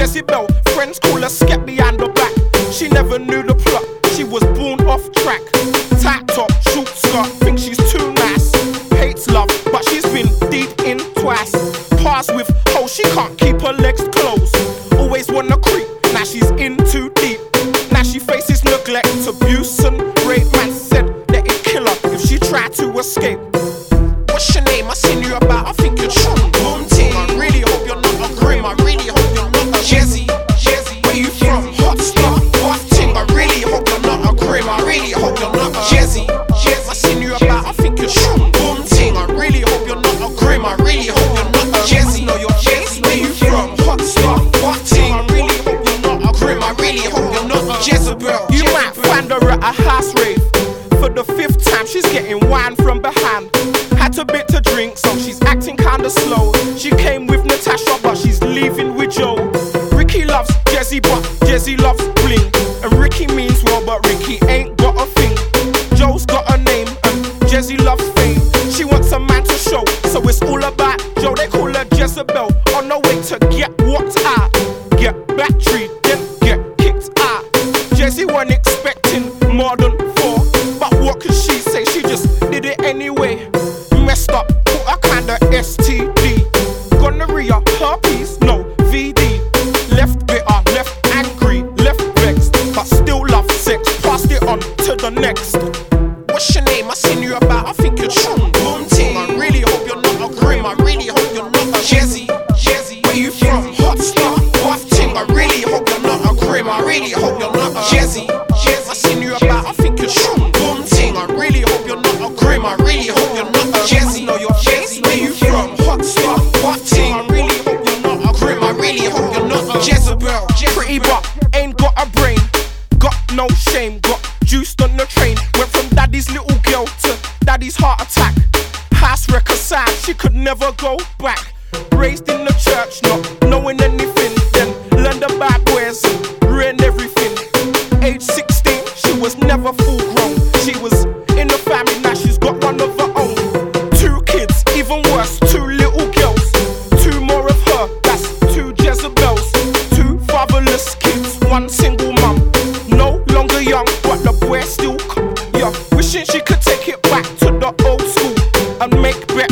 Jezebel, friends call her skept behind the back. She never knew the plot, she was born off track. Tight top, short skirt, thinks she's too nice. Hates love, but she's been deep in twice. Pass with hoes, she can't keep her legs closed. Always wanna creep, now she's in too deep. Now she faces neglect, abuse and rape. Man said that it'd kill her if she tried to escape. What's your name? I seen you about, I think you're true. Boom ting, I really hope you're not a grim. I really hope you're not a Jezzy. Where you from? Hot stuff, hot ting. I really hope you're not a grim. I really hope you're not a Jezzy. I seen you about, I think you're true. Boom ting, I really hope you're not a grim. I really hope you're not a Jezzy. Know your Jezzy. Where you from? Hot stuff, hot ting. I really hope you're not a grim. I really hope you're not a Jezebel. You might find her at a house rave. For the 5th time, she's getting wine from behind. Had a bit to drink, so she's acting kinda slow. She came with Natasha, but she's leaving with Joe. Ricky loves Jezzy, but Jezzy loves bling. And Ricky means well, but Ricky ain't got a thing. Joe's got a name, and Jezzy loves fame. She wants a man to show, so it's all about Joe. They call her Jezebel, on the way to get what's out. Get battery, then get kicked out. Jezzy wasn't expecting more than 4, but what could she say? She just did it anyway. Messed up, put a kinda STD. Gonorrhea, herpes, no VD. Left bitter, left angry, left vexed, but still love sex. Passed it on to the next. What's your name? I seen you about, I think you're true. Boom ting, I really hope you're not a grim. I really hope you're not a Jezzy. Where you from? Hot stuff, hot ting. I really hope you're not a grim. I really hope you're not a Jezzy. I seen you about, I think you're true. Boom ting, I really hope you're not a grim. I really hope you're not a Jezzy. Know your Jezzy. Where you from? Hot stuff, hot ting. I really hope you're not a grim. I really hope you're not a Jezebel. Pretty but ain't got a brain. Got no shame, got juiced on the train. Went from daddy's little girl to daddy's heart attack. House wreck aside, she could never go back. Raised in the church, not knowing anything. Then learned about boys, ruined everything. Age 16, she was never full grown. She was in the family, now she's got one of her own. 2 kids, even worse, 2 little girls. 2 more of her, that's 2 Jezebels. 2 fatherless kids, 1 single mum. No longer young, but the boy still yeah, wishing she could take it back to the old school and make better